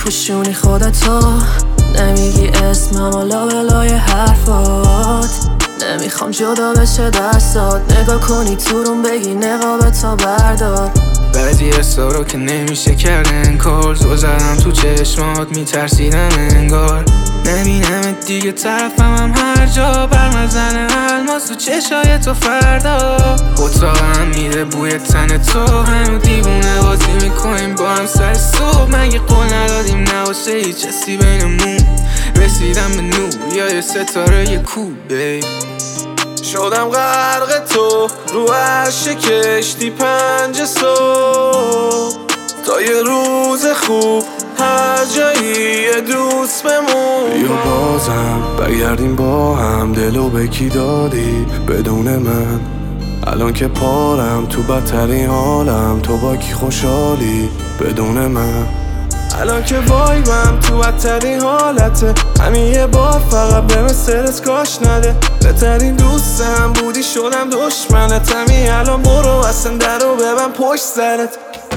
میپوشونی خودتو، نمیگی اسمم و لابلای حرفات. نمیخوام جدا بشه دستات، نگاه کنی تو روم بگی نقابتو بردار. بعضی حسا رو که نمیشه کرد انکار، زل زدم تو چشمات میترسیدم انگار نبینمت دیگه طرفم هم هر جا برمزن الماس تو چشای تو فردا. اتاقم میده بوی تن تو، هنو دیوونه بازی میکنیم با هم سر صبح. مگه قول ندادیم نباشه هیچ حسی بینمون؟ رسیدم به نور یا یه ستاره یه کوبه. شدم غرق تو رو عرش کشتی 5 صبح، تا یه روز خوب هر جایی یه دوست بمون. یا بازم برگردیم با هم، دلو به کی دادی بدون من؟ الان که پارم تو بدترین حالم، تو با کی خوشحالی بدون من؟ الان که وایبم تو بدترین حالته، همین یه بار فقط به استرس کاش نده. بهترین دوستم بودی شدم دشمنت، همین الان برو اصلا درو ببن پشت سرت.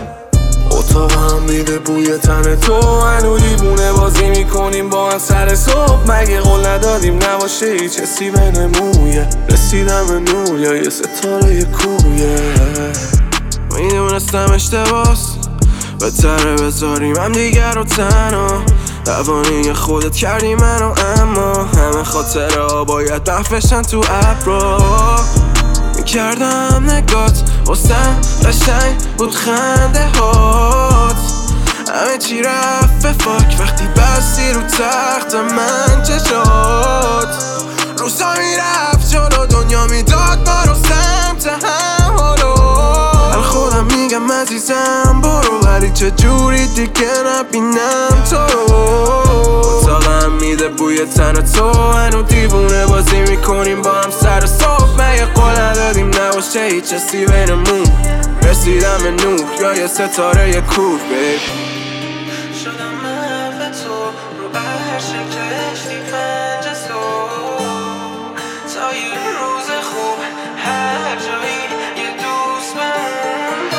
اتاقم میده بوی تن تو، هنو دیوونه بازی میکنیم با هم سر صبح. مگه قول ندادیم نباشه هیچ حسی بینمون؟ رسیدم به نور یا یه ستاره یه کویه. میدونستم اشتباس، بهتره بذاریم هم دیگر رو تنها. دوانی خودت کردی منو، اما همه خاطره ها باید محفشن تو ابرا. میکردم نگات واسم قشنگ بود خنده هات، همه چی رفت به فاک وقتی بستی رو تخت من چشات. روزا میرفت جلو دنیا میداد ما رو سمت هم، حالا من خودم میگم عزیزم برو، ولی چجوری دیگه نبینم تو. اتاقم میده بوی تن تو، هنو دیوونه بازی میکنیم با هم سر صبح. مگه قول ندادیم نباشه هیچ حسی بینمون؟ رسیدم به نور یا یه ستاره یه کوه بیب. شدم محو تو رو عرش کشتی 5 صبح، تا یه روز خوب هر جایی یه دوست بمون.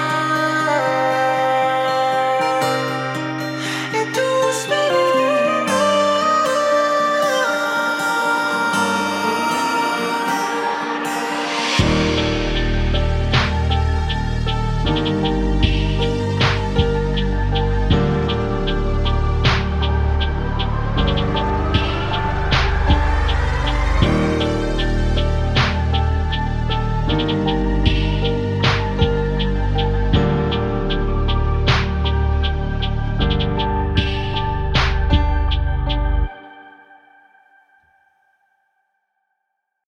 یه دوست بمون.